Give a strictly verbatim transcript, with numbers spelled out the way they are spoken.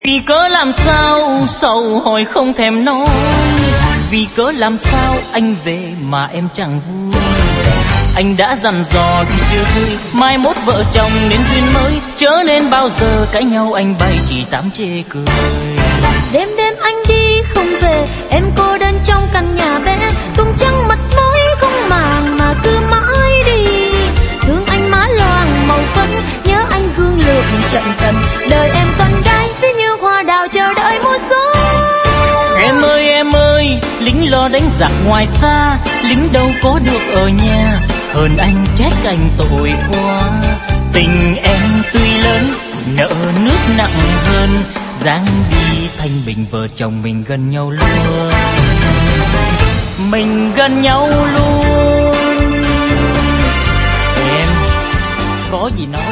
Vì cớ làm sao sầu hỏi không thèm nói, vì cớ làm sao anh về mà em chẳng vui. Anh đã dặn dò khi chưa cưới, mai mốt vợ chồng nên duyên mới, chớ nên bao giờ cãi nhau anh bay chỉ tám chê cười. Đêm đêm anh đi không về, em cô đơn trong căn nhà bé, tung trăng mặt mối không màng mà cứ mãi đi. Thương anh má loang màu phấn, nhớ anh gương lượng trận cần, đời em con gái ví như hoa đào chờ đợi mùa gió. Em ơi em ơi, lính lo đánh giặc ngoài xa, lính đâu có được ở nhà, hơn anh trách anh tội quá. Tình em tuy lớn, nợ nước nặng hơn, dáng đi thanh bình vợ chồng mình gần nhau luôn, mình gần nhau luôn. Em có gì nói